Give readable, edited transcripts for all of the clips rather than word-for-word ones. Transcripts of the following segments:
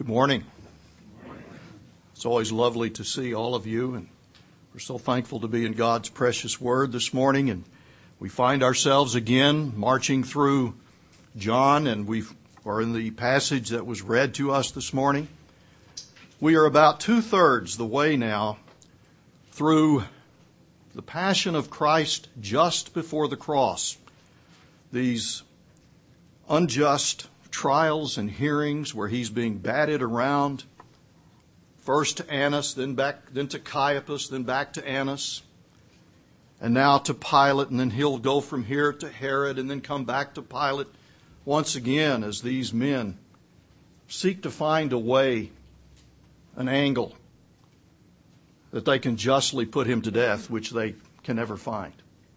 morning. It's always lovely to see all of you, and we're so thankful to be in God's precious Word this morning. And we find ourselves again marching through John, and we are in the passage that was read to us this morning. We are about 2/3 the way now through the Passion of Christ just before the cross. These unjust trials and hearings where he's being batted around, first to Annas, then to Caiaphas, then back to Annas, and now to Pilate, and then he'll go from here to Herod and then come back to Pilate once again as these men seek to find a way, an angle that they can justly put him to death, which they can never find.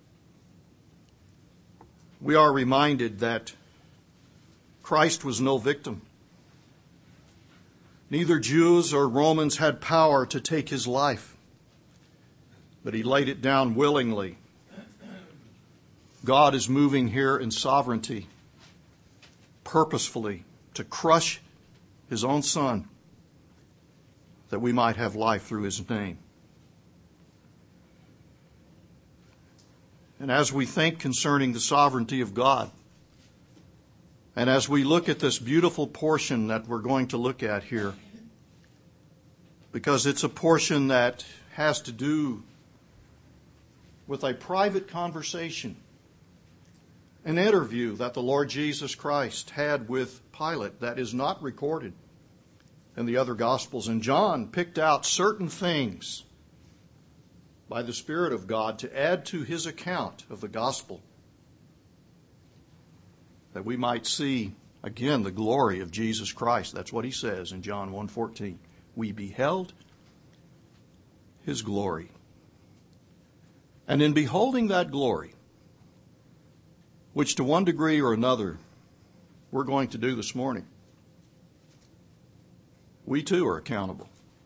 We are reminded that Christ was no victim. Neither Jews or Romans had power to take his life, but he laid it down willingly. God is moving here in sovereignty, purposefully, to crush his own Son, that we might have life through his name. And as we think concerning the sovereignty of God, and as we look at this beautiful portion that we're going to look at here, because it's a portion that has to do with a private conversation, an interview that the Lord Jesus Christ had with Pilate that is not recorded in the other Gospels. And John picked out certain things by the Spirit of God to add to his account of the Gospel, that we might see again the glory of Jesus Christ. That's what he says in John 1:14. We beheld his glory. And in beholding that glory, which to one degree or another we're going to do this morning, we too are accountable.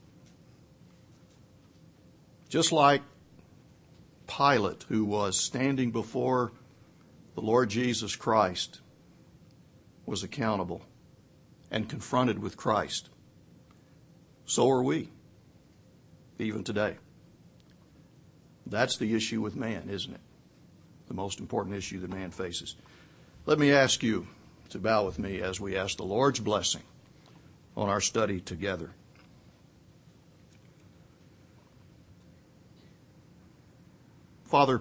Just like Pilate, who was standing before the Lord Jesus Christ, was accountable and confronted with Christ, so are we, even today. That's the issue with man, isn't it? The most important issue that man faces. Let me ask you to bow with me as we ask the Lord's blessing on our study together. Father,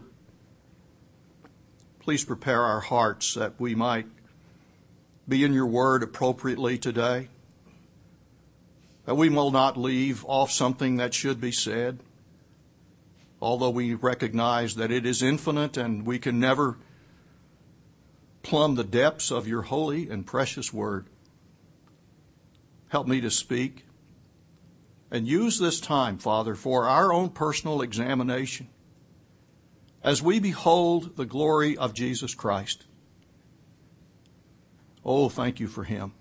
please prepare our hearts that we might be in your word appropriately today, that we will not leave off something that should be said, although we recognize that it is infinite and we can never plumb the depths of your holy and precious word. Help me to speak and use this time, Father, for our own personal examination as we behold the glory of Jesus Christ. Oh, thank you for him.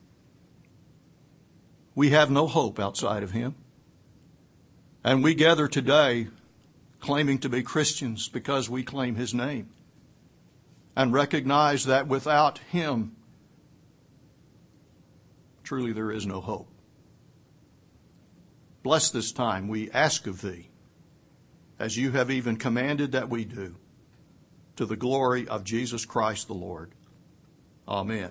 We have no hope outside of him. And we gather today claiming to be Christians because we claim his name and recognize that without him, truly there is no hope. Bless this time, we ask of thee, as you have even commanded that we do, to the glory of Jesus Christ the Lord. Amen.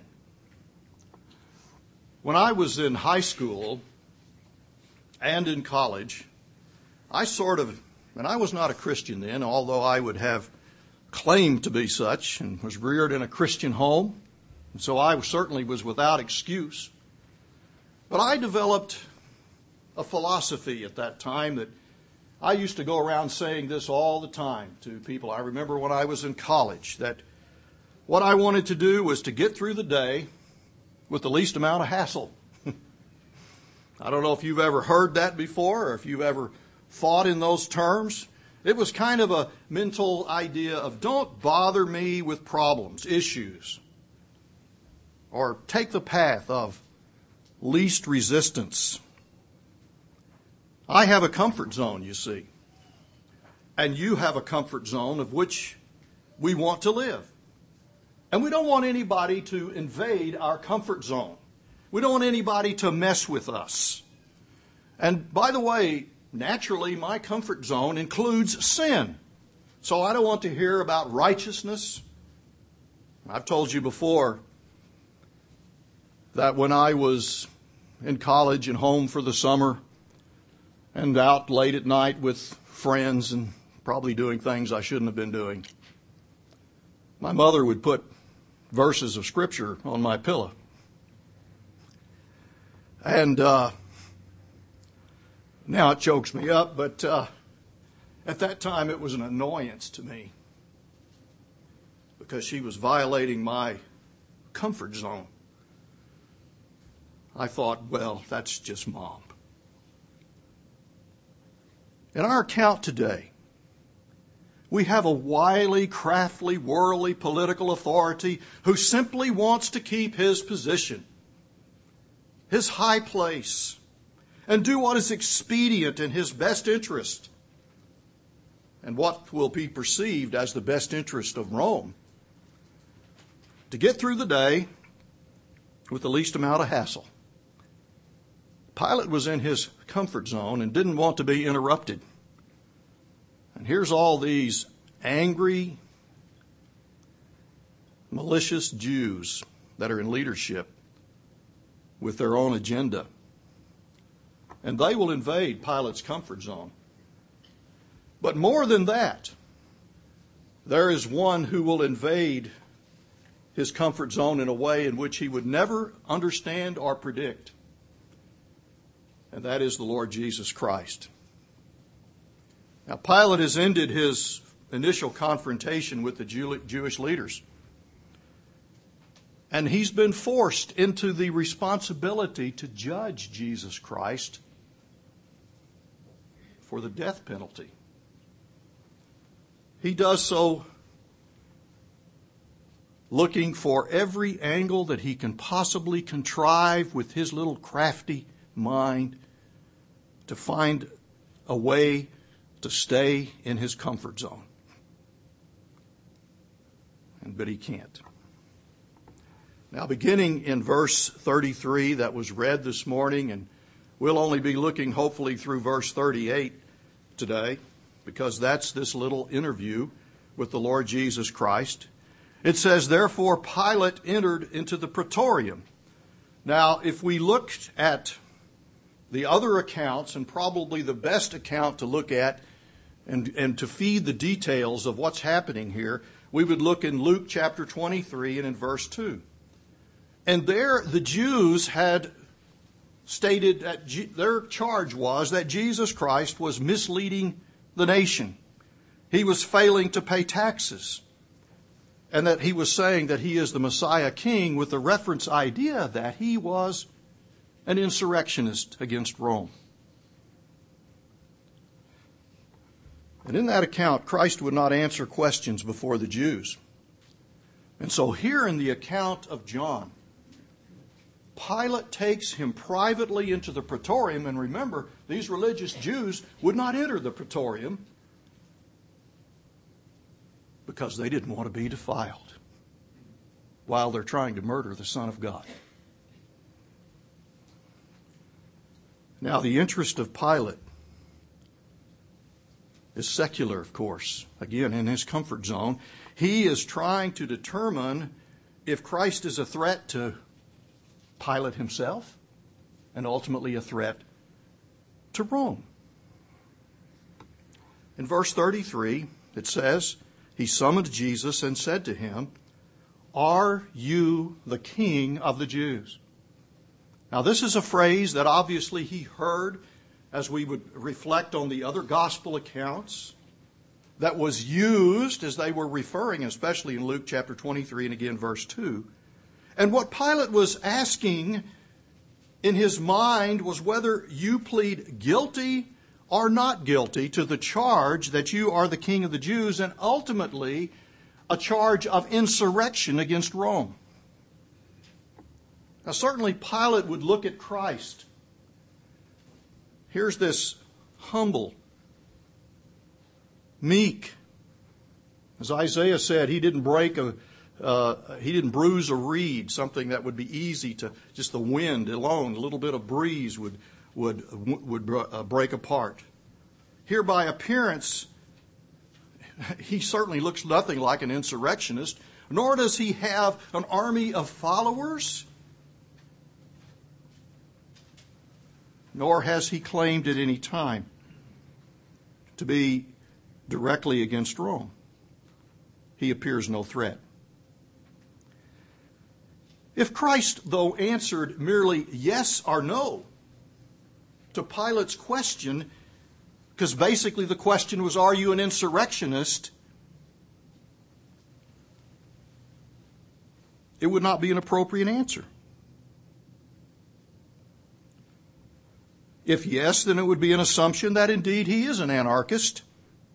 When I was in high school and in college, and I was not a Christian then, although I would have claimed to be such and was reared in a Christian home, and so I certainly was without excuse. But I developed a philosophy at that time that I used to go around saying this all the time to people. I remember when I was in college that what I wanted to do was to get through the day with the least amount of hassle. I don't know if you've ever heard that before or if you've ever thought in those terms. It was kind of a mental idea of don't bother me with problems, issues, or take the path of least resistance. I have a comfort zone, you see, and you have a comfort zone of which we want to live. And we don't want anybody to invade our comfort zone. We don't want anybody to mess with us. And by the way, naturally, my comfort zone includes sin. So I don't want to hear about righteousness. I've told you before that when I was in college and home for the summer and out late at night with friends and probably doing things I shouldn't have been doing, my mother would put verses of Scripture on my pillow. And now it chokes me up, but at that time it was an annoyance to me because she was violating my comfort zone. I thought, well, that's just Mom. In our account today, we have a wily, crafty, worldly political authority who simply wants to keep his position, his high place, and do what is expedient in his best interest and what will be perceived as the best interest of Rome to get through the day with the least amount of hassle. Pilate was in his comfort zone and didn't want to be interrupted. And here's all these angry, malicious Jews that are in leadership with their own agenda. And they will invade Pilate's comfort zone. But more than that, there is one who will invade his comfort zone in a way in which he would never understand or predict. And that is the Lord Jesus Christ. Now, Pilate has ended his initial confrontation with the Jewish leaders. And he's been forced into the responsibility to judge Jesus Christ for the death penalty. He does so looking for every angle that he can possibly contrive with his little crafty mind to find a way to stay in his comfort zone. But he can't. Now, beginning in verse 33 that was read this morning, and we'll only be looking hopefully through verse 38 today, because that's this little interview with the Lord Jesus Christ. It says, "Therefore Pilate entered into the praetorium." Now, if we looked at the other accounts, and probably the best account to look at and to feed the details of what's happening here, we would look in Luke chapter 23 and in verse 2. And there the Jews had stated that their charge was that Jesus Christ was misleading the nation. He was failing to pay taxes. And that he was saying that he is the Messiah King with the reference idea that he was an insurrectionist against Rome. And in that account, Christ would not answer questions before the Jews. And so here in the account of John, Pilate takes him privately into the praetorium. And remember, these religious Jews would not enter the praetorium because they didn't want to be defiled while they're trying to murder the Son of God. Now, the interest of Pilate is secular, of course. Again, in his comfort zone, he is trying to determine if Christ is a threat to Pilate himself and ultimately a threat to Rome. In verse 33, it says, "He summoned Jesus and said to him, 'Are you the King of the Jews?'" Now, this is a phrase that obviously he heard as we would reflect on the other gospel accounts that was used as they were referring, especially in Luke chapter 23 and again verse 2. And what Pilate was asking in his mind was whether you plead guilty or not guilty to the charge that you are the King of the Jews, and ultimately a charge of insurrection against Rome. Now, certainly Pilate would look at Christ. Here's this humble, meek. As Isaiah said, he didn't break he didn't bruise a reed, something that would be easy to, just the wind alone, a little bit of breeze would break apart. Here by appearance, he certainly looks nothing like an insurrectionist, nor does he have an army of followers, nor has he claimed at any time to be directly against Rome. He appears no threat. If Christ, though, answered merely yes or no to Pilate's question, because basically the question was, are you an insurrectionist? It would not be an appropriate answer. If yes, then it would be an assumption that indeed he is an anarchist,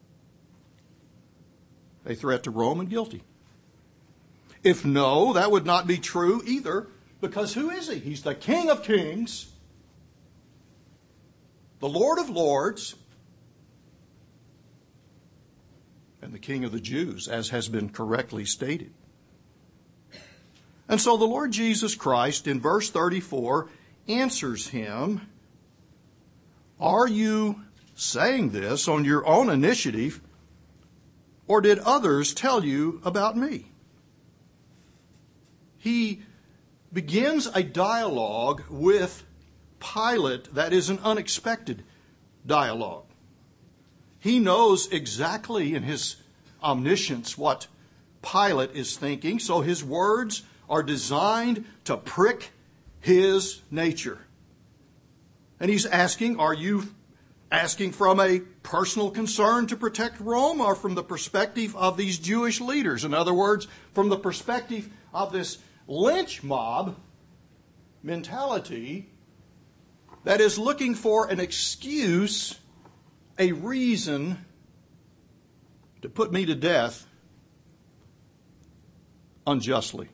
a threat to Rome, and guilty. If no, that would not be true either, because who is he? He's the King of Kings, the Lord of Lords, and the King of the Jews, as has been correctly stated. And so the Lord Jesus Christ, in verse 34, answers him, are you saying this on your own initiative, or did others tell you about me? He begins a dialogue with Pilate that is an unexpected dialogue. He knows exactly in his omniscience what Pilate is thinking, so his words are designed to prick his nature. And he's asking, are you asking from a personal concern to protect Rome, or from the perspective of these Jewish leaders? In other words, from the perspective of this lynch mob mentality that is looking for an excuse, a reason to put me to death unjustly.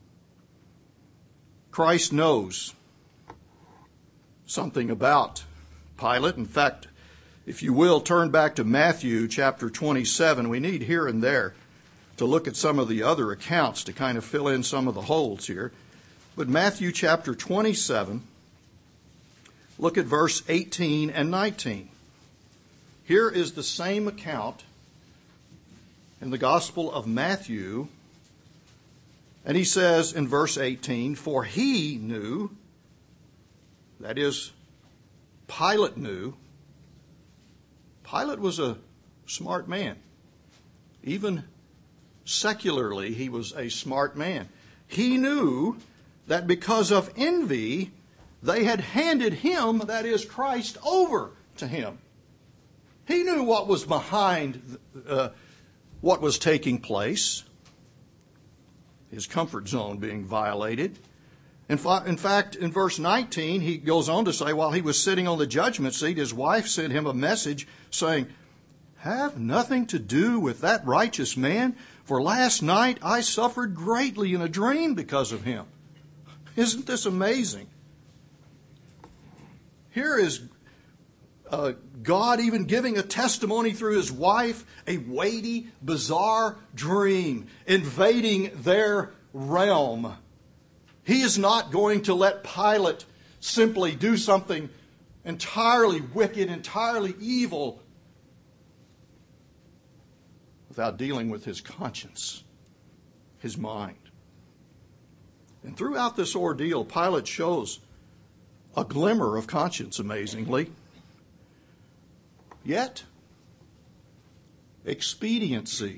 Christ knows something about Pilate. In fact, if you will, turn back to Matthew chapter 27. We need here and there to look at some of the other accounts to kind of fill in some of the holes here. But Matthew chapter 27, look at verse 18 and 19. Here is the same account in the Gospel of Matthew. And he says in verse 18, for he knew, that is, Pilate knew. Pilate was a smart man. Even secularly, he was a smart man. He knew that because of envy, they had handed him, that is Christ, over to him. He knew what was behind what was taking place. His comfort zone being violated. In fact, in verse 19, he goes on to say, while he was sitting on the judgment seat, his wife sent him a message saying, have nothing to do with that righteous man, for last night I suffered greatly in a dream because of him. Isn't this amazing? Here is God even giving a testimony through his wife, a weighty, bizarre dream invading their realm. He is not going to let Pilate simply do something entirely wicked, entirely evil, without dealing with his conscience, his mind. And throughout this ordeal, Pilate shows a glimmer of conscience, amazingly. Yet, expediency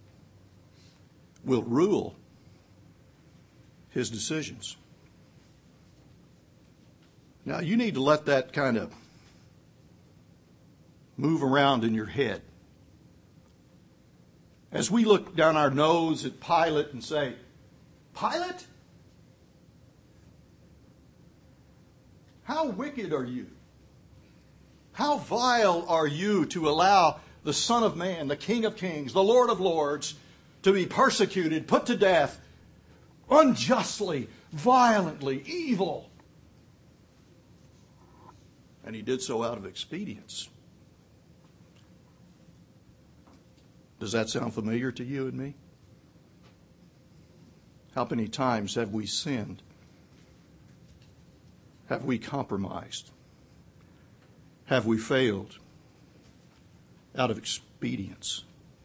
will rule his decisions. Now, you need to let that kind of move around in your head. As we look down our nose at Pilate and say, Pilate, how wicked are you? How vile are you to allow the Son of Man, the King of Kings, the Lord of Lords, to be persecuted, put to death, unjustly, violently, evil? And he did so out of expedience. Does that sound familiar to you and me? How many times have we sinned? Have we compromised? Have we failed out of expedience?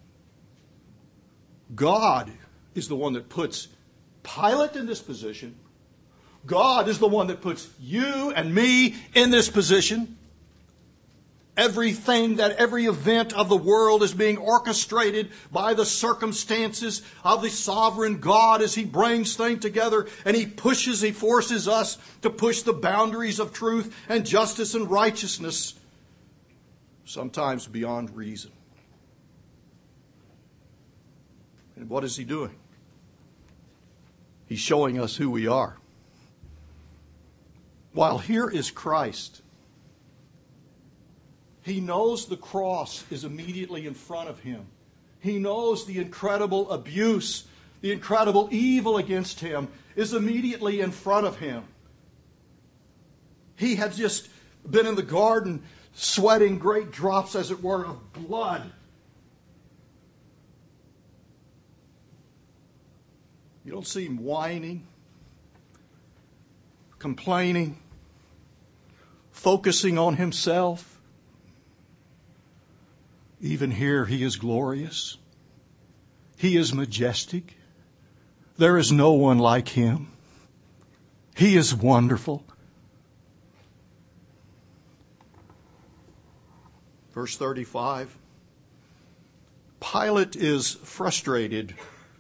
God is the one that puts Pilate in this position. God is the one that puts you and me in this position. Every event of the world is being orchestrated by the circumstances of the sovereign God as He brings things together, and He forces us to push the boundaries of truth and justice and righteousness, sometimes beyond reason. And what is He doing? He's showing us who we are. While here is Christ, He knows the cross is immediately in front of Him. He knows the incredible abuse, the incredible evil against Him is immediately in front of Him. He had just been in the garden sweating great drops, as it were, of blood. You don't see Him whining, complaining, focusing on Himself. Even here, He is glorious. He is majestic. There is no one like Him. He is wonderful. Verse 35. Pilate is frustrated,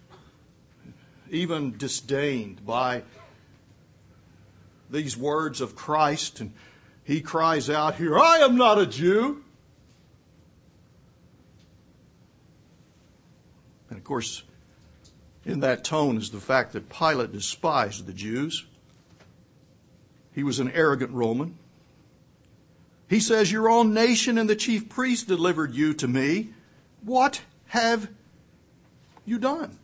even disdained by these words of Christ, and he cries out here, "I am not a Jew." And of course, in that tone is the fact that Pilate despised the Jews. He was an arrogant Roman. He says, "Your own nation and the chief priests delivered you to me. What have you done?"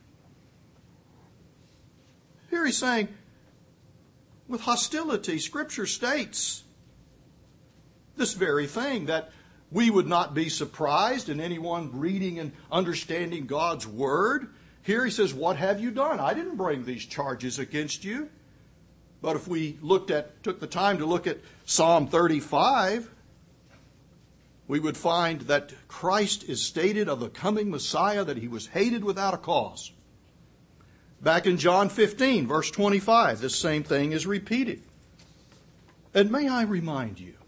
Here he's saying, with hostility, Scripture states this very thing, that we would not be surprised in anyone reading and understanding God's Word. Here he says, "What have you done? I didn't bring these charges against you." But if we took the time to look at Psalm 35, we would find that Christ is stated of the coming Messiah that He was hated without a cause. Back in John 15, verse 25, this same thing is repeated. And may I remind you,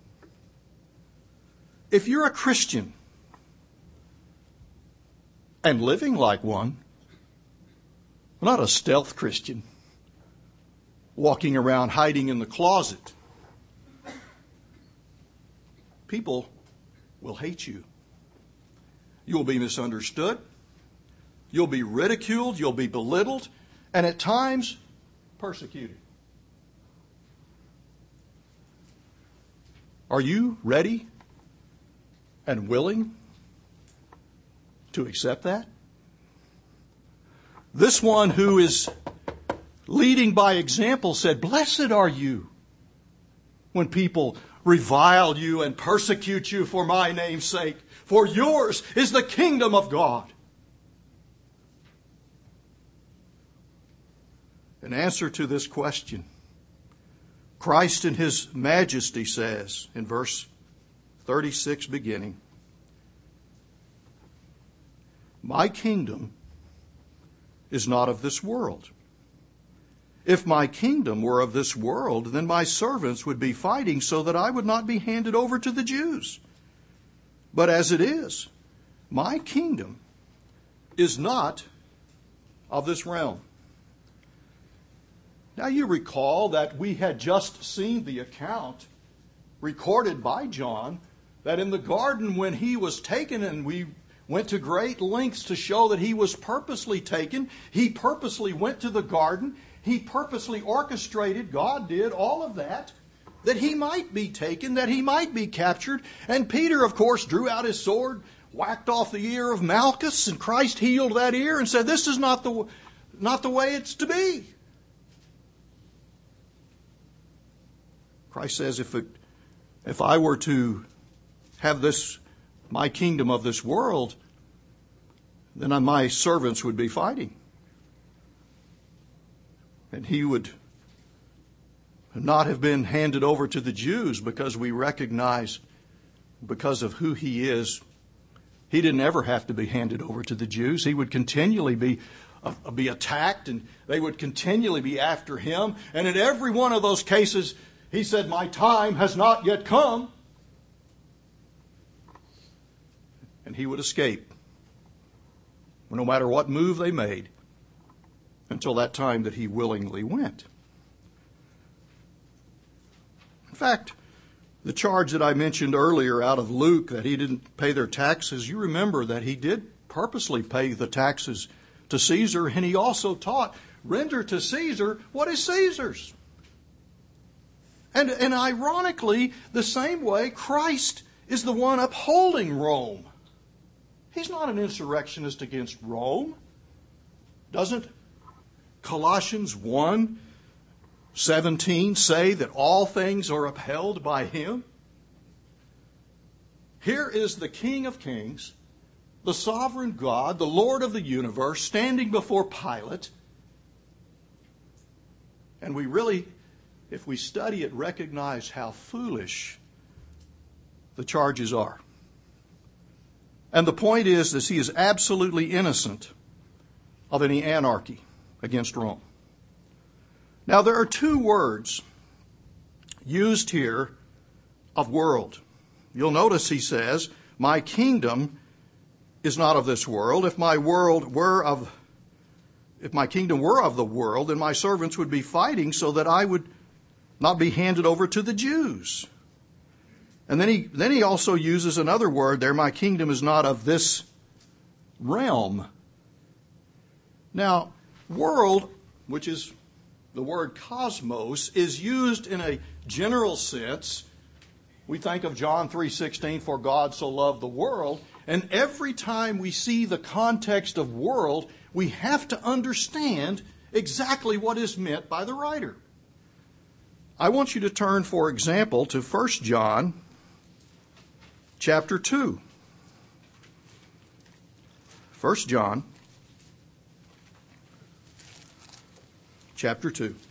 if you're a Christian and living like one, not a stealth Christian, walking around hiding in the closet, people will hate you. You'll be misunderstood. You'll be ridiculed. You'll be belittled. And at times, persecuted. Are you ready and willing to accept that? This one who is leading by example said, "Blessed are you when people revile you and persecute you for my name's sake, for yours is the kingdom of God." In answer to this question, Christ in His majesty says in verse 36 beginning, "My kingdom is not of this world. If my kingdom were of this world, then my servants would be fighting so that I would not be handed over to the Jews. But as it is, my kingdom is not of this realm." Now you recall that we had just seen the account recorded by John that in the garden when he was taken, and we went to great lengths to show that he was purposely taken. He purposely went to the garden. He purposely orchestrated, God did, all of that he might be taken, that he might be captured. And Peter, of course, drew out his sword, whacked off the ear of Malchus, and Christ healed that ear and said, "This is not the way it's to be." Christ says, if I were to have my kingdom of this world, then my servants would be fighting. And he would not have been handed over to the Jews because we recognize, because of who he is, he didn't ever have to be handed over to the Jews. He would continually be attacked, and they would continually be after him. And in every one of those cases, he said, "My time has not yet come." And he would escape, no matter what move they made, until that time that he willingly went. In fact, the charge that I mentioned earlier out of Luke, that he didn't pay their taxes, you remember that he did purposely pay the taxes to Caesar, and he also taught, render to Caesar what is Caesar's. And ironically, the same way, Christ is the one upholding Rome. He's not an insurrectionist against Rome. Doesn't Colossians 1:17 say that all things are upheld by him? Here is the King of Kings, the sovereign God, the Lord of the universe, standing before Pilate. And we really, if we study it, recognize how foolish the charges are. And the point is that he is absolutely innocent of any anarchy against Rome. Now, there are two words used here of world. You'll notice he says, "My kingdom is not of this world. If my kingdom were of the world, then my servants would be fighting so that I would not be handed over to the Jews." And then he also uses another word there, "My kingdom is not of this realm." Now, world, which is the word cosmos, is used in a general sense. We think of John 3:16, "For God so loved the world." And every time we see the context of world, we have to understand exactly what is meant by the writer. I want you to turn, for example, to 1 John chapter 2. 1 John chapter 2.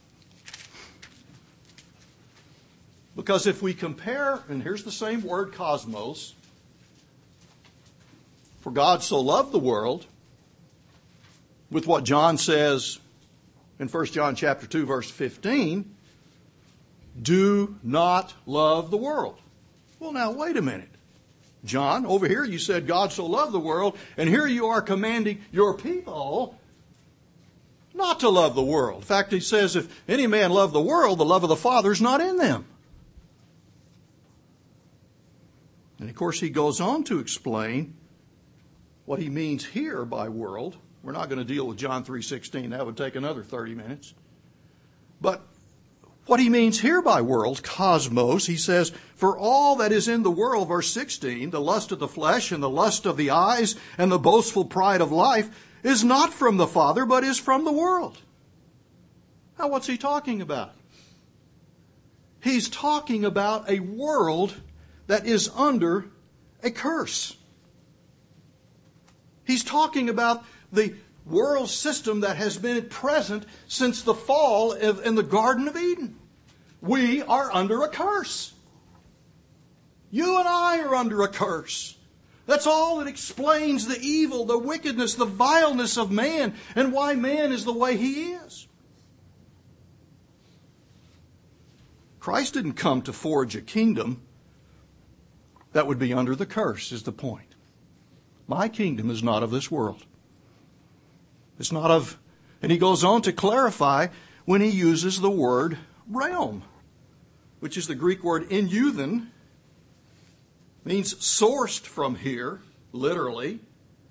Because if we compare, and here's the same word, cosmos, "For God so loved the world," with what John says in 1 John chapter 2, verse 15, "Do not love the world." Well, now, wait a minute. John, over here you said God so loved the world, and here you are commanding your people not to love the world. In fact, he says, if any man love the world, the love of the Father is not in them. And of course, he goes on to explain what he means here by world. We're not going to deal with John 3:16. That would take another 30 minutes. But what he means here by world, cosmos, he says, "For all that is in the world," verse 16, "the lust of the flesh and the lust of the eyes and the boastful pride of life is not from the Father, but is from the world." Now, what's he talking about? He's talking about a world that is under a curse. He's talking about the world system that has been present since the fall in the Garden of Eden. We are under a curse. You and I are under a curse. That's all that explains the evil, the wickedness, the vileness of man, and why man is the way he is. Christ didn't come to forge a kingdom that would be under the curse, is the point. My kingdom is not of this world. It's not of, and he goes on to clarify when he uses the word realm, which is the Greek word euthen, means sourced from here, literally,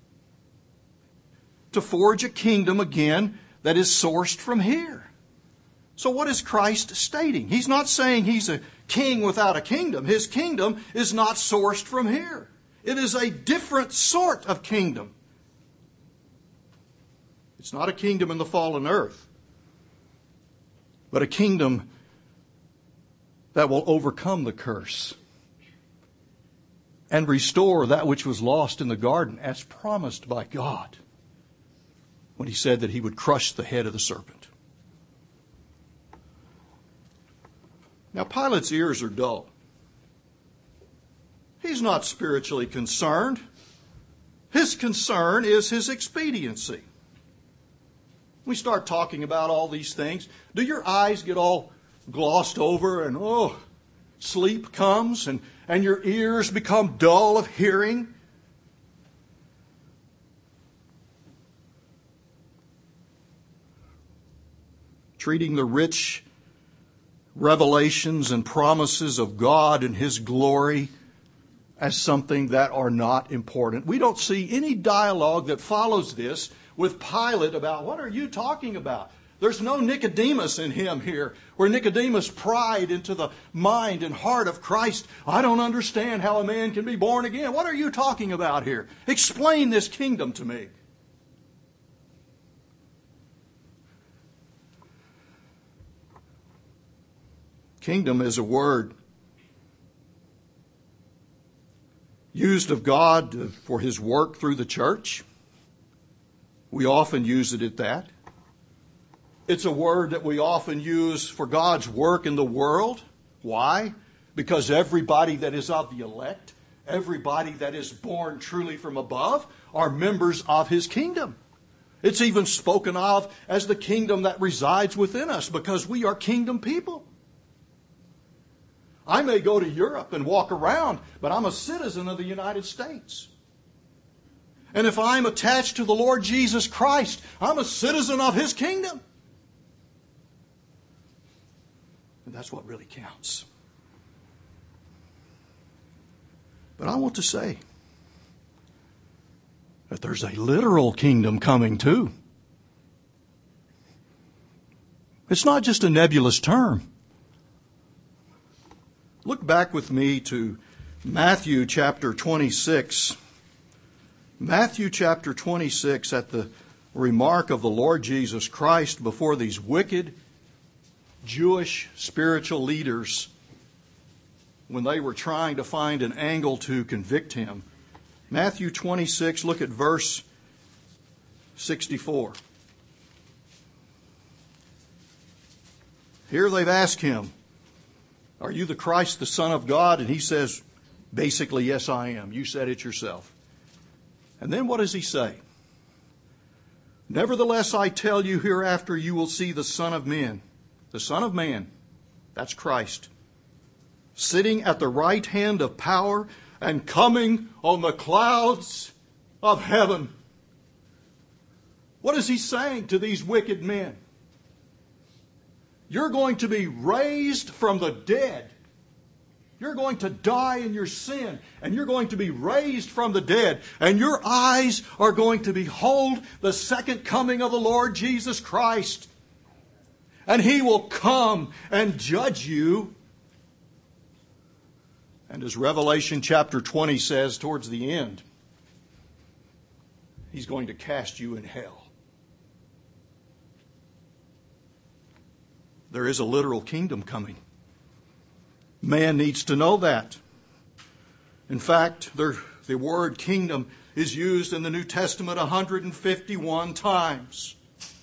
to forge a kingdom again that is sourced from here. So what is Christ stating? He's not saying he's a king without a kingdom. His kingdom is not sourced from here. It is a different sort of kingdom. It's not a kingdom in the fallen earth, but a kingdom that will overcome the curse and restore that which was lost in the garden, as promised by God when he said that he would crush the head of the serpent. Now, Pilate's ears are dull. He's not spiritually concerned. His concern is his expediency. We start talking about all these things. Do your eyes get all glossed over and, sleep comes and your ears become dull of hearing? Treating the rich revelations and promises of God and His glory as something that are not important. We don't see any dialogue that follows this with Pilate about, what are you talking about? There's no Nicodemus in him here, where Nicodemus pried into the mind and heart of Christ. I don't understand how a man can be born again. What are you talking about here? Explain this kingdom to me. Kingdom is a word used of God for His work through the church. We often use it at that. It's a word that we often use for God's work in the world. Why? Because everybody that is of the elect, everybody that is born truly from above, are members of His kingdom. It's even spoken of as the kingdom that resides within us, because we are kingdom people. I may go to Europe and walk around, but I'm a citizen of the United States. And if I'm attached to the Lord Jesus Christ, I'm a citizen of His kingdom. And that's what really counts. But I want to say that there's a literal kingdom coming too. It's not just a nebulous term. Look back with me to Matthew chapter 26. Matthew chapter 26, at the remark of the Lord Jesus Christ before these wicked Jewish spiritual leaders when they were trying to find an angle to convict Him. Matthew 26, look at verse 64. Here they've asked Him, are you the Christ, the Son of God? And He says, basically, yes, I am. You said it yourself. And then what does He say? Nevertheless, I tell you, hereafter you will see the Son of Man. The Son of Man, that's Christ, sitting at the right hand of power and coming on the clouds of heaven. What is He saying to these wicked men? You're going to be raised from the dead. You're going to die in your sin, and you're going to be raised from the dead, and your eyes are going to behold the second coming of the Lord Jesus Christ. And He will come and judge you. And as Revelation chapter 20 says towards the end, He's going to cast you in hell. There is a literal kingdom coming. Man needs to know that. In fact, the word kingdom is used in the New Testament 151 times.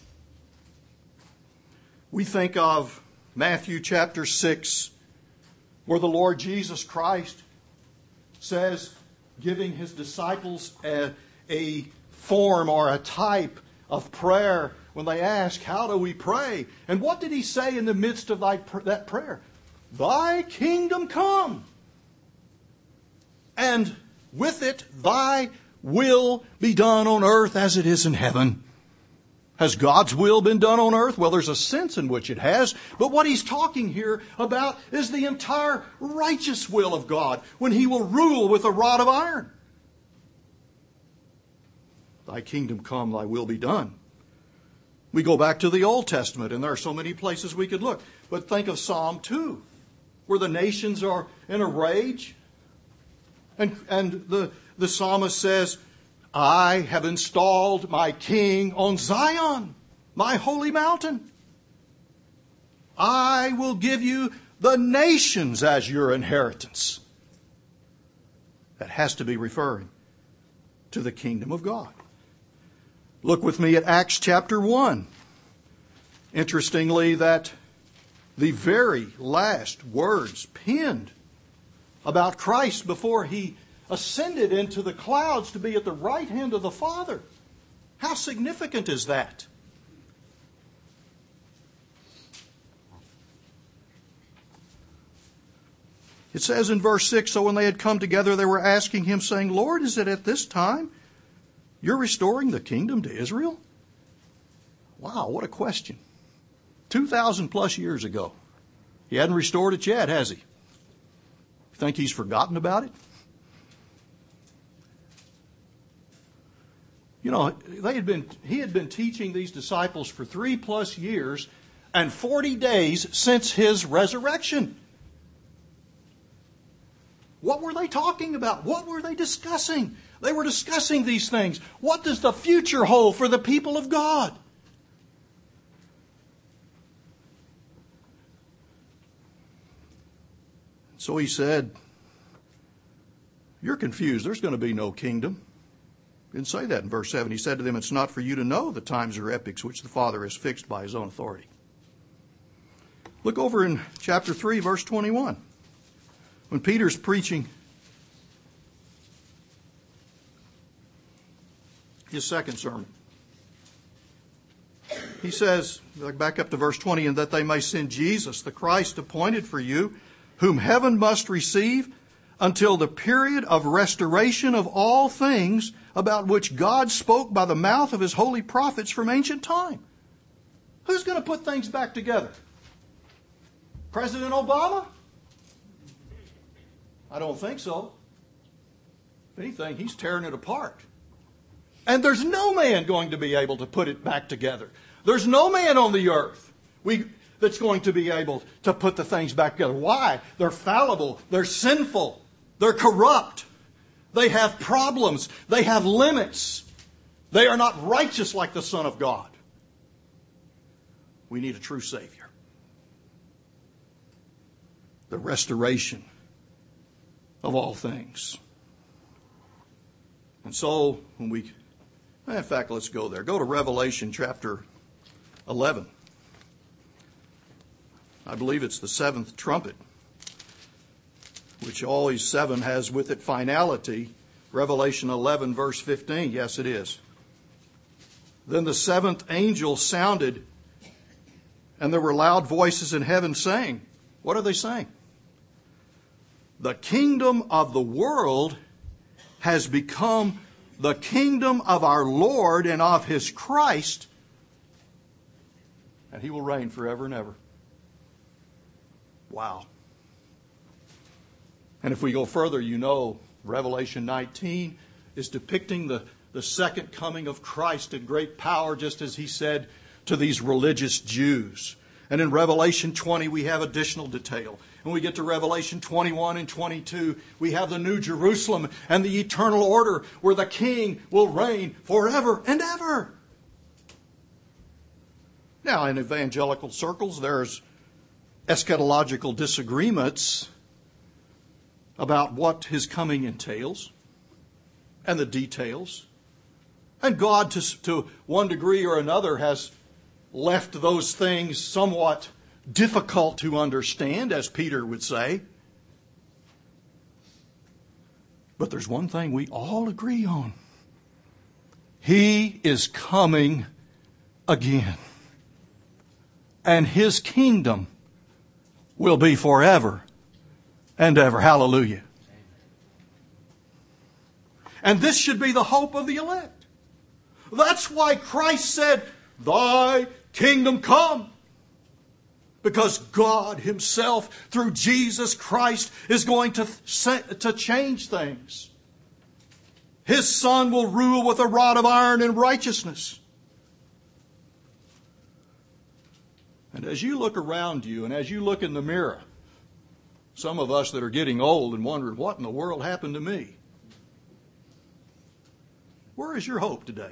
We think of Matthew chapter 6, where the Lord Jesus Christ says, giving His disciples a form or a type of prayer when they ask, how do we pray? And what did He say in the midst of that prayer? Thy kingdom come. And with it, Thy will be done on earth as it is in heaven. Has God's will been done on earth? Well, there's a sense in which it has. But what He's talking here about is the entire righteous will of God, when He will rule with a rod of iron. Thy kingdom come, Thy will be done. We go back to the Old Testament, and there are so many places we could look. But think of Psalm 2, where the nations are in a rage. And the psalmist says, I have installed my king on Zion, my holy mountain. I will give you the nations as your inheritance. That has to be referring to the kingdom of God. Look with me at Acts chapter 1. Interestingly, that the very last words penned about Christ before He ascended into the clouds to be at the right hand of the Father. How significant is that? It says in verse 6, so when they had come together, they were asking Him, saying, Lord, is it at this time you're restoring the kingdom to Israel? Wow, what a question. 2,000 plus years ago. He hadn't restored it yet, has He? You think He's forgotten about it? You know, He had been teaching these disciples for 3+ years and 40 days since His resurrection. What were they talking about? What were they discussing? They were discussing these things. What does the future hold for the people of God? So He said, you're confused. There's going to be no kingdom. He didn't say that in verse 7. He said to them, it's not for you to know the times or epochs which the Father has fixed by His own authority. Look over in chapter 3, verse 21. When Peter's preaching his second sermon, he says, back up to verse 20, and that they may send Jesus, the Christ appointed for you, whom heaven must receive until the period of restoration of all things about which God spoke by the mouth of His holy prophets from ancient time. Who's going to put things back together? President Obama? I don't think so. If anything, he's tearing it apart. And there's no man going to be able to put it back together. There's no man on the earth that's going to be able to put the things back together. Why? They're fallible. They're sinful. They're corrupt. They have problems. They have limits. They are not righteous like the Son of God. We need a true Savior. The restoration of all things. And so, in fact, let's go there. Go to Revelation chapter 11. I believe it's the 7th trumpet, which always 7 has with it finality. Revelation 11, verse 15. Yes, it is. Then the 7th angel sounded, and there were loud voices in heaven saying, what are they saying? The kingdom of the world has become the kingdom of our Lord and of His Christ, and He will reign forever and ever. Wow. And if we go further, you know, Revelation 19 is depicting the second coming of Christ in great power, just as He said to these religious Jews. And in Revelation 20, we have additional detail. When we get to Revelation 21 and 22, we have the New Jerusalem and the eternal order where the King will reign forever and ever. Now, in evangelical circles, there's eschatological disagreements about what His coming entails and the details. And God, to one degree or another, has left those things somewhat difficult to understand, as Peter would say. But there's one thing we all agree on. He is coming again. And His kingdom will be forever and ever. Hallelujah. And this should be the hope of the elect. That's why Christ said, Thy kingdom come. Because God Himself, through Jesus Christ, is going to change things. His Son will rule with a rod of iron in righteousness. And as you look around you and as you look in the mirror, some of us that are getting old and wondering, what in the world happened to me? Where is your hope today?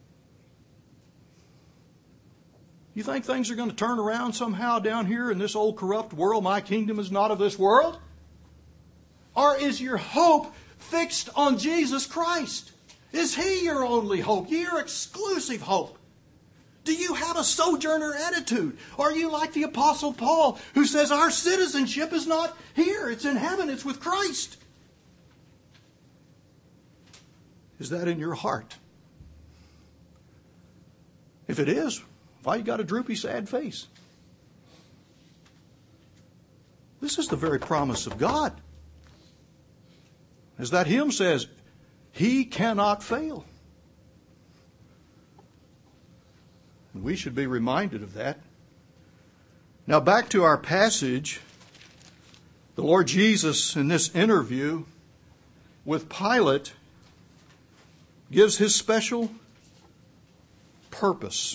You think things are going to turn around somehow down here in this old corrupt world? My kingdom is not of this world. Or is your hope fixed on Jesus Christ? Is He your only hope, your exclusive hope? Do you have a sojourner attitude? Are you like the Apostle Paul, who says our citizenship is not here, it's in heaven, it's with Christ? Is that in your heart? If it is, why you got a droopy, sad face? This is the very promise of God. As that hymn says, He cannot fail. And we should be reminded of that. Now back to our passage. The Lord Jesus, in this interview with Pilate, gives His special purpose.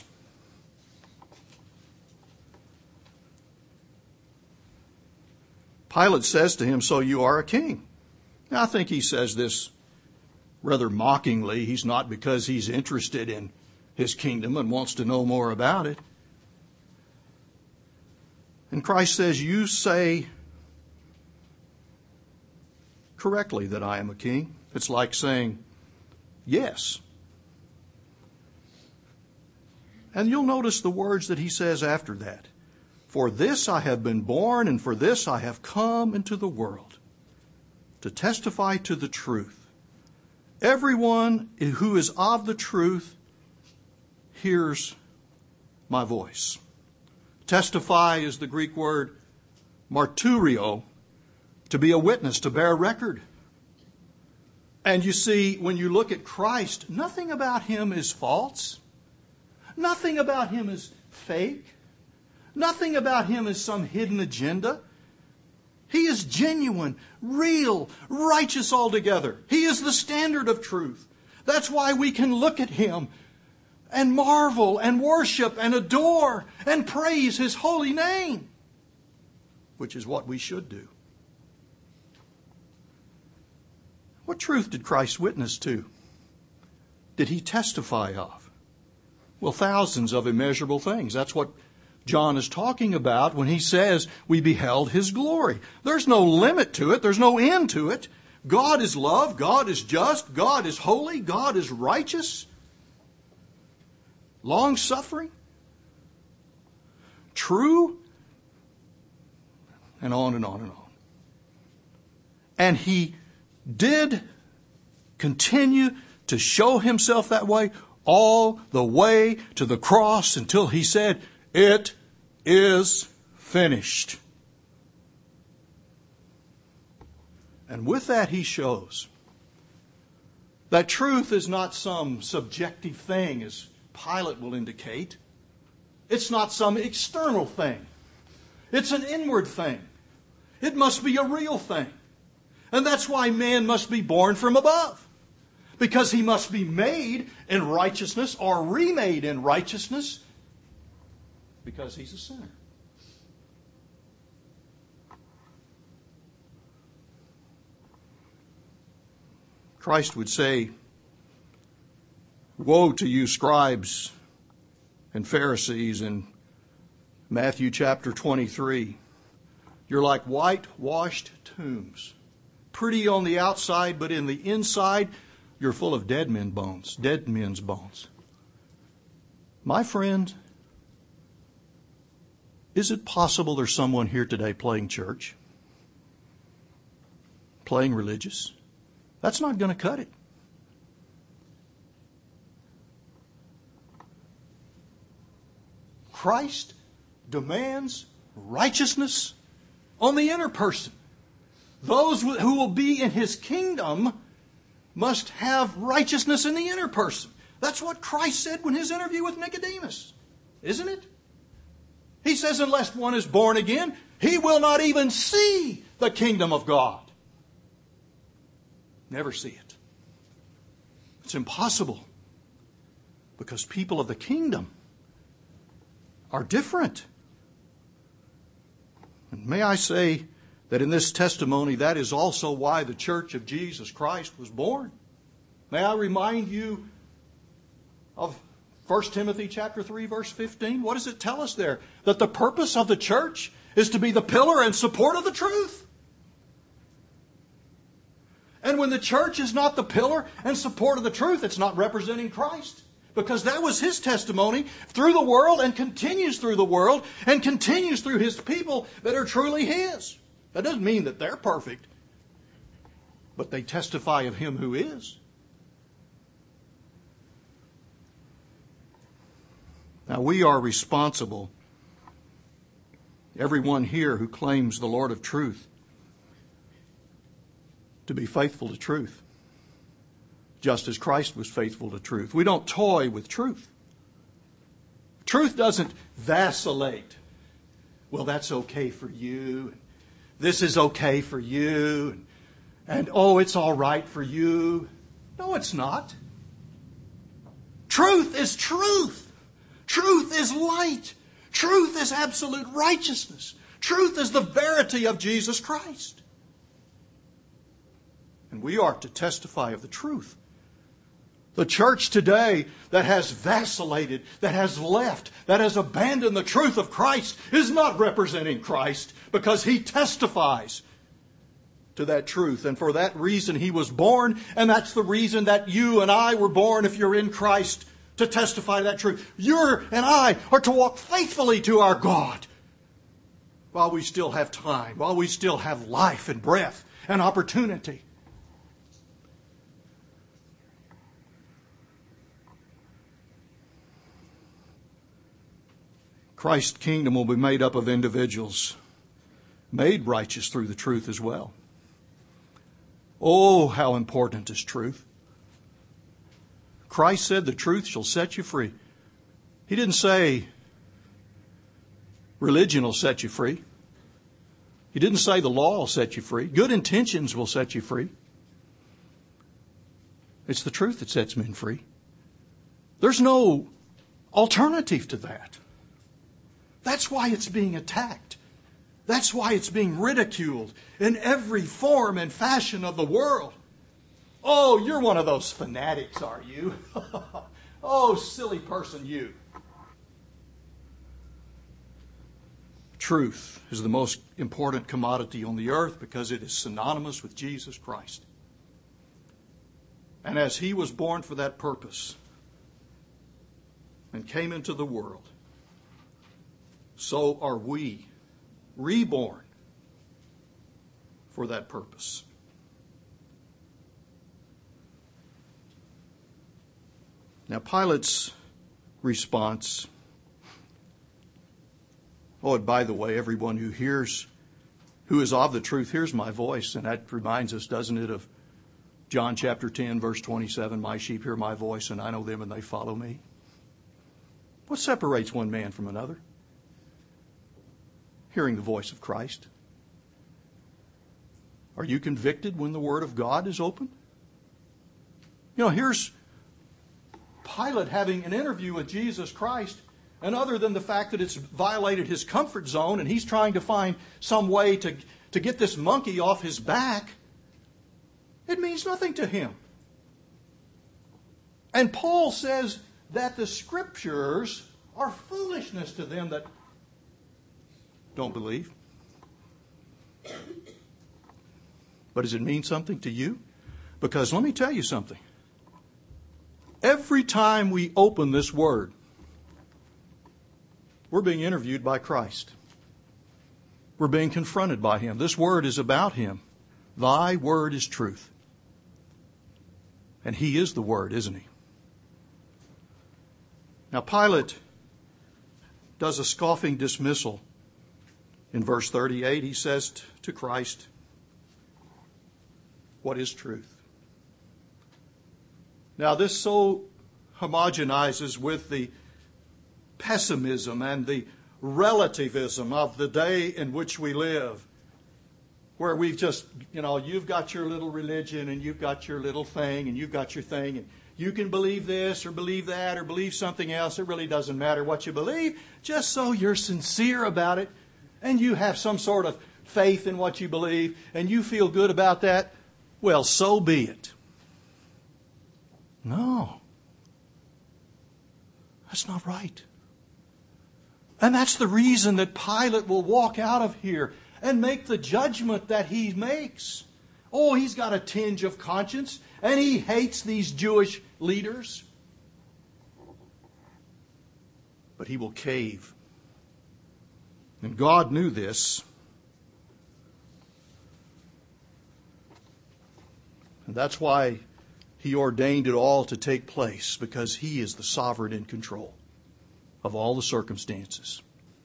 Pilate says to him, "So you are a king." Now, I think he says this rather mockingly. He's not because he's interested in his kingdom and wants to know more about it. And Christ says, "You say correctly that I am a king." It's like saying, "Yes." And you'll notice the words that he says after that. "For this I have been born, and for this I have come into the world, to testify to the truth. Everyone who is of the truth hears my voice." Testify is the Greek word marturio, to be a witness, to bear record. And you see, when you look at Christ, nothing about Him is false. Nothing about Him is fake. Nothing about Him is some hidden agenda. He is genuine, real, righteous altogether. He is the standard of truth. That's why we can look at Him and marvel and worship and adore and praise His holy name, which is what we should do. What truth did Christ witness to? Did He testify of? Well, thousands of immeasurable things. That's what John is talking about when he says we beheld His glory. There's no limit to it. There's no end to it. God is love. God is just. God is holy. God is righteous. Long-suffering. True. And on and on and on. And He did continue to show Himself that way all the way to the cross until He said, "It is finished." And with that He shows that truth is not some subjective thing, as Pilate will indicate. It's not some external thing. It's an inward thing. It must be a real thing. And that's why man must be born from above. Because he must be made in righteousness or remade in righteousness because he's a sinner. Christ would say, "Woe to you, scribes and Pharisees," in Matthew chapter 23. "You're like whitewashed tombs. Pretty on the outside, but in the inside, you're full of dead men's bones." My friend, is it possible there's someone here today playing church? Playing religious? That's not going to cut it. Christ demands righteousness on the inner person. Those who will be in His kingdom must have righteousness in the inner person. That's what Christ said when His interview with Nicodemus, isn't it? He says, unless one is born again, he will not even see the kingdom of God. Never see it. It's impossible. Because people of the kingdom are different. And may I say that in this testimony, that is also why the Church of Jesus Christ was born. May I remind you of 1 Timothy chapter 3, verse 15. What does it tell us there? That the purpose of the church is to be the pillar and support of the truth. And when the church is not the pillar and support of the truth, it's not representing Christ. Because that was His testimony through the world and continues through the world and continues through His people that are truly His. That doesn't mean that they're perfect, but they testify of Him who is. Now we are responsible, everyone here who claims the Lord of truth, to be faithful to truth, just as Christ was faithful to truth. We don't toy with truth. Truth doesn't vacillate. Well, that's okay for you. This is okay for you. And oh, it's all right for you. No, it's not. Truth is truth. Truth is light. Truth is absolute righteousness. Truth is the verity of Jesus Christ. And we are to testify of the truth. The church today that has vacillated, that has left, that has abandoned the truth of Christ is not representing Christ, because He testifies to that truth. And for that reason He was born, and that's the reason that you and I were born, if you're in Christ, to testify to that truth. You and I are to walk faithfully to our God while we still have time, while we still have life and breath and opportunity. Christ's kingdom will be made up of individuals made righteous through the truth as well. Oh, how important is truth. Christ said the truth shall set you free. He didn't say religion will set you free. He didn't say the law will set you free. Good intentions will set you free. It's the truth that sets men free. There's no alternative to that. That's why it's being attacked. That's why it's being ridiculed in every form and fashion of the world. Oh, you're one of those fanatics, are you? Oh, silly person, you. Truth is the most important commodity on the earth because it is synonymous with Jesus Christ. And as He was born for that purpose and came into the world, so are we reborn for that purpose. Now, Pilate's response, oh, and by the way, everyone who is of the truth hears my voice. And that reminds us, doesn't it, of John chapter 10, verse 27, my sheep hear my voice, and I know them, and they follow me. What separates one man from another? Hearing the voice of Christ. Are you convicted when the Word of God is open? You know, here's Pilate having an interview with Jesus Christ, and other than the fact that it's violated his comfort zone and he's trying to find some way to get this monkey off his back, it means nothing to him. And Paul says that the Scriptures are foolishness to them that don't believe. But does it mean something to you? Because let me tell you something. Every time we open this Word, we're being interviewed by Christ. We're being confronted by Him. This Word is about Him. Thy Word is truth. And He is the Word, isn't He? Now Pilate does a scoffing dismissal. In verse 38, he says to Christ, what is truth? Now this so homogenizes with the pessimism and the relativism of the day in which we live, where we've just, you've got your little religion and you've got your little thing and you've got your thing, and you can believe this or believe that or believe something else. It really doesn't matter what you believe, just so you're sincere about it and you have some sort of faith in what you believe and you feel good about that. Well, so be it. No. That's not right. And that's the reason that Pilate will walk out of here and make the judgment that he makes. Oh, he's got a tinge of conscience and he hates these Jewish leaders. but he will cave. And God knew this. And that's why he ordained it all to take place, because he is the sovereign in control of all the circumstances.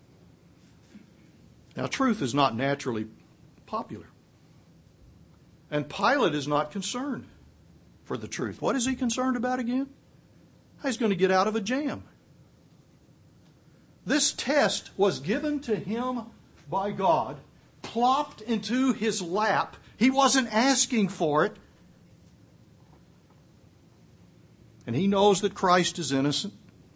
Now, truth is not naturally popular. And Pilate is not concerned for the truth. What is he concerned about again? He's going to get out of a jam. This test was given to him by God, plopped into his lap. He wasn't asking for it. And he knows that Christ is innocent.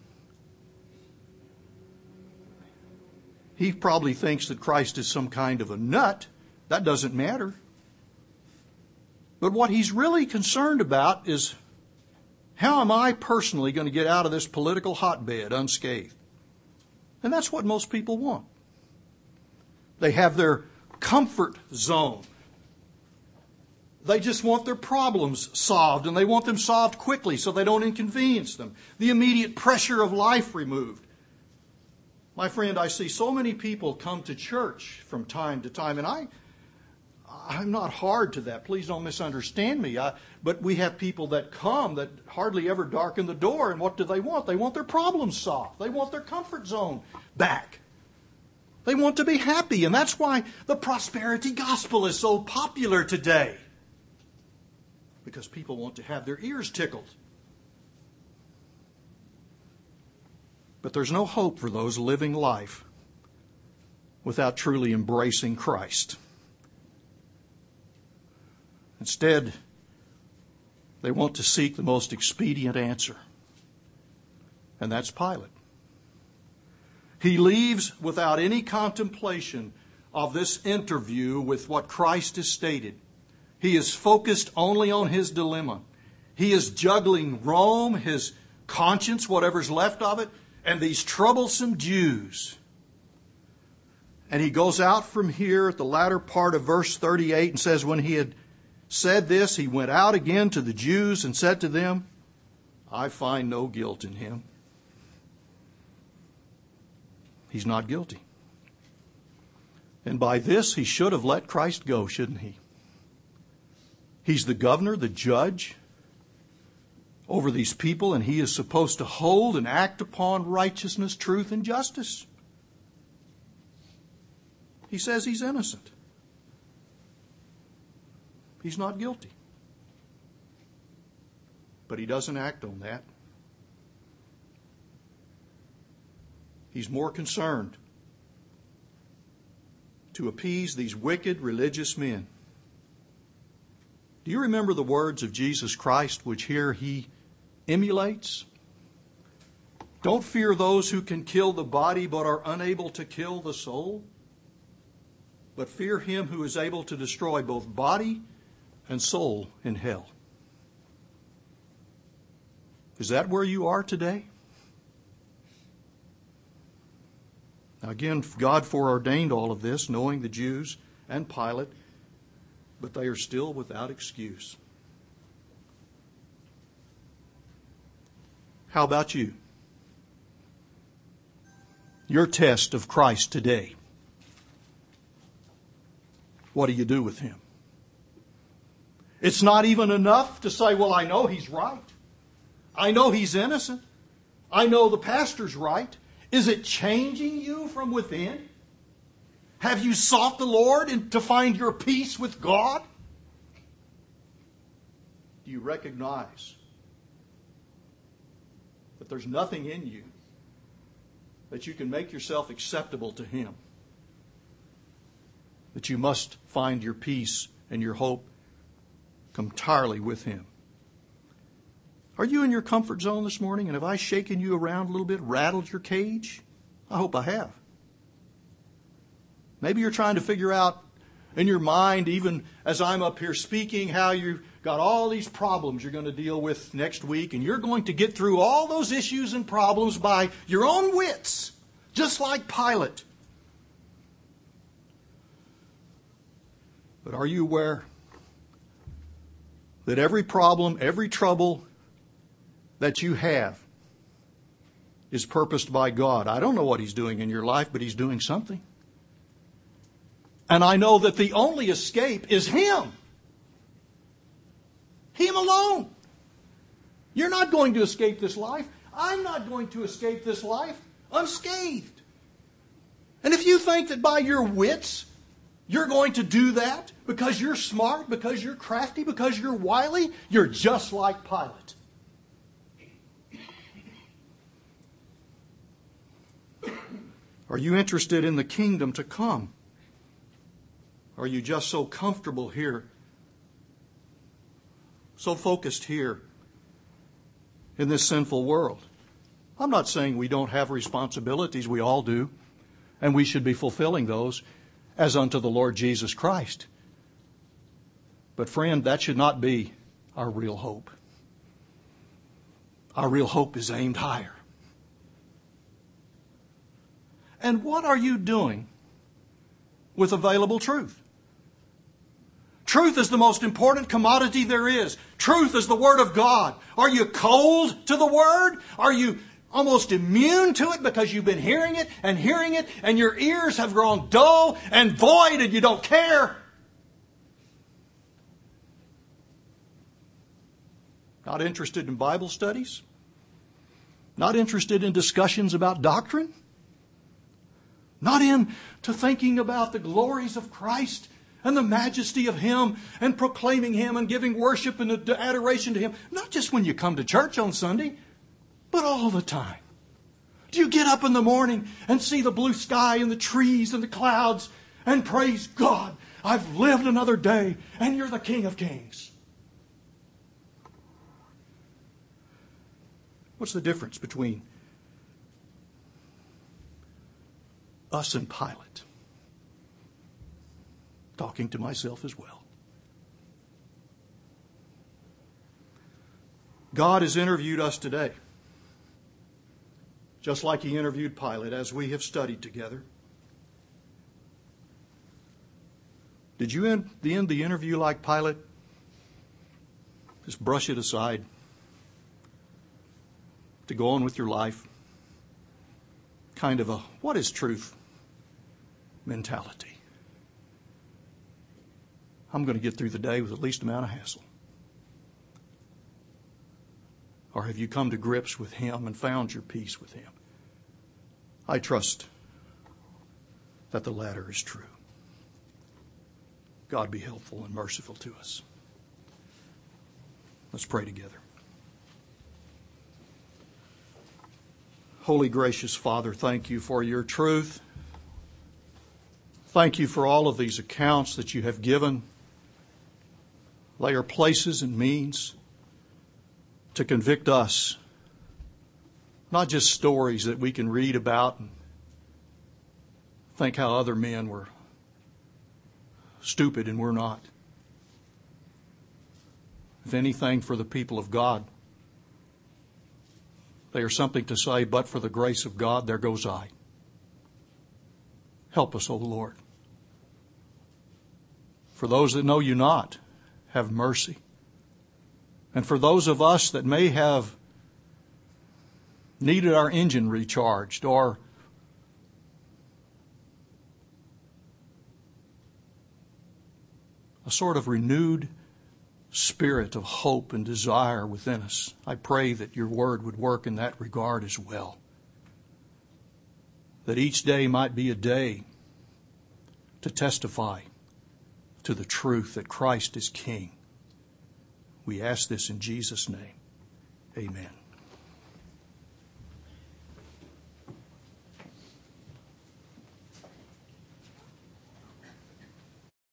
He probably thinks that Christ is some kind of a nut. That doesn't matter. But what he's really concerned about is, how am I personally going to get out of this political hotbed unscathed? And that's what most people want. They have their comfort zone. They just want their problems solved, and they want them solved quickly so they don't inconvenience them. The immediate pressure of life removed. My friend, I see so many people come to church from time to time, and I'm not hard to that. Please don't misunderstand me. But we have people that come that hardly ever darken the door, and what do they want? They want their problems solved. They want their comfort zone back. They want to be happy, and that's why the prosperity gospel is so popular today. Because people want to have their ears tickled. But there's no hope for those living life without truly embracing Christ. Instead, they want to seek the most expedient answer. And that's Pilate. He leaves without any contemplation of this interview with what Christ has stated. He is focused only on his dilemma. He is juggling Rome, his conscience, whatever's left of it, and these troublesome Jews. And he goes out from here at the latter part of verse 38 and says, when he had said this, he went out again to the Jews and said to them, I find no guilt in him. He's not guilty. And by this, he should have let Christ go, shouldn't he? He's the governor, the judge over these people, and he is supposed to hold and act upon righteousness, truth, and justice. He says he's innocent. He's not guilty. But he doesn't act on that. He's more concerned to appease these wicked religious men. Do you remember the words of Jesus Christ, which here he emulates? Don't fear those who can kill the body but are unable to kill the soul, but fear him who is able to destroy both body and soul in hell. Is that where you are today? Now again, God foreordained all of this, knowing the Jews and Pilate, but they are still without excuse. How about you? Your test of Christ today. What do you do with him? It's not even enough to say, well, I know he's right. I know he's innocent. I know the pastor's right. Is it changing you from within? Have you sought the Lord to find your peace with God? Do you recognize that there's nothing in you that you can make yourself acceptable to him? That you must find your peace and your hope entirely with him. Are you in your comfort zone this morning? And have I shaken you around a little bit, rattled your cage? I hope I have. Maybe you're trying to figure out in your mind, even as I'm up here speaking, how you've got all these problems you're going to deal with next week, and you're going to get through all those issues and problems by your own wits, just like Pilate. But are you aware that every problem, every trouble that you have is purposed by God. I don't know what He's doing in your life, but He's doing something. And I know that the only escape is Him. Him alone. You're not going to escape this life. I'm not going to escape this life unscathed. And if you think that by your wits you're going to do that because you're smart, because you're crafty, because you're wily, you're just like Pilate. Are you interested in the kingdom to come? Are you just so comfortable here, so focused here in this sinful world? I'm not saying we don't have responsibilities. We all do. And we should be fulfilling those as unto the Lord Jesus Christ. But friend, that should not be our real hope. Our real hope is aimed higher. And what are you doing with available truth? Truth is the most important commodity there is. Truth is the Word of God. Are you cold to the Word? Are you almost immune to it because you've been hearing it and your ears have grown dull and void and you don't care? Not interested in Bible studies? Not interested in discussions about doctrine? Not into thinking about the glories of Christ and the majesty of Him and proclaiming Him and giving worship and adoration to Him? Not just when you come to church on Sunday, but all the time. Do you get up in the morning and see the blue sky and the trees and the clouds and praise God, I've lived another day and you're the King of Kings? What's the difference between us and Pilate? Talking to myself as well. God has interviewed us today, just like He interviewed Pilate as we have studied together. Did you end the interview like Pilate? Just brush it aside to go on with your life? Kind of a what is truth mentality. I'm going to get through the day with the least amount of hassle. Or have you come to grips with Him and found your peace with Him? I trust that the latter is true. God be helpful and merciful to us. Let's pray together. Holy gracious Father, thank You for Your truth. Thank You for all of these accounts that You have given. They are places and means to convict us. Not just stories that we can read about and think how other men were stupid and we're not. If anything, for the people of God, they are something to say, but for the grace of God, there goes I. Help us, O Lord. For those that know You not, have mercy. And for those of us that may have needed our engine recharged or a sort of renewed spirit of hope and desire within us, I pray that Your Word would work in that regard as well. That each day might be a day to testify to the truth that Christ is King. We ask this in Jesus' name. Amen.